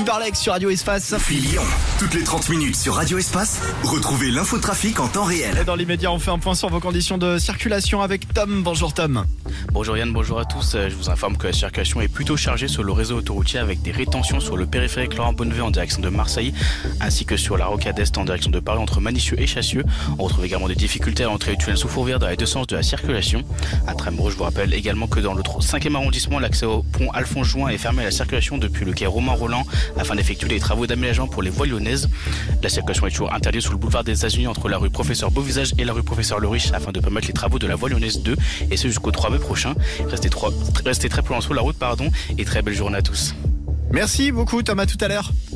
Barlex sur Radio Espace. Lyon, toutes les 30 minutes sur Radio Espace, retrouvez l'infotrafic en temps réel. Et dans l'immédiat, on fait un point sur vos conditions de circulation avec Tom. Bonjour Tom. Bonjour Yann, bonjour à tous. Je vous informe que la circulation est plutôt chargée sur le réseau autoroutier avec des rétentions sur le périphérique Laurent-Bonneveux en direction de Marseille, ainsi que sur la rocade Est en direction de Paris entre Manicieux et Chassieux. On retrouve également des difficultés à l'entrée du tunnel sous Fourvière dans les deux sens de la circulation. À Trembreux, je vous rappelle également que dans le 5e arrondissement, l'accès au pont Alphonse Juin est fermé à la circulation depuis le quai Romain Roland afin d'effectuer les travaux d'aménagement pour les voies lyonnaises. La circulation est toujours interdite sous le boulevard des États-Unis entre la rue Professeur Beauvisage et la rue Professeur Le Riche afin de permettre les travaux de la voie lyonnaise 2 et ce jusqu'au 3 mai prochain. Restez très prudents sur la route, et très belle journée à tous. Merci beaucoup Tom, à tout à l'heure.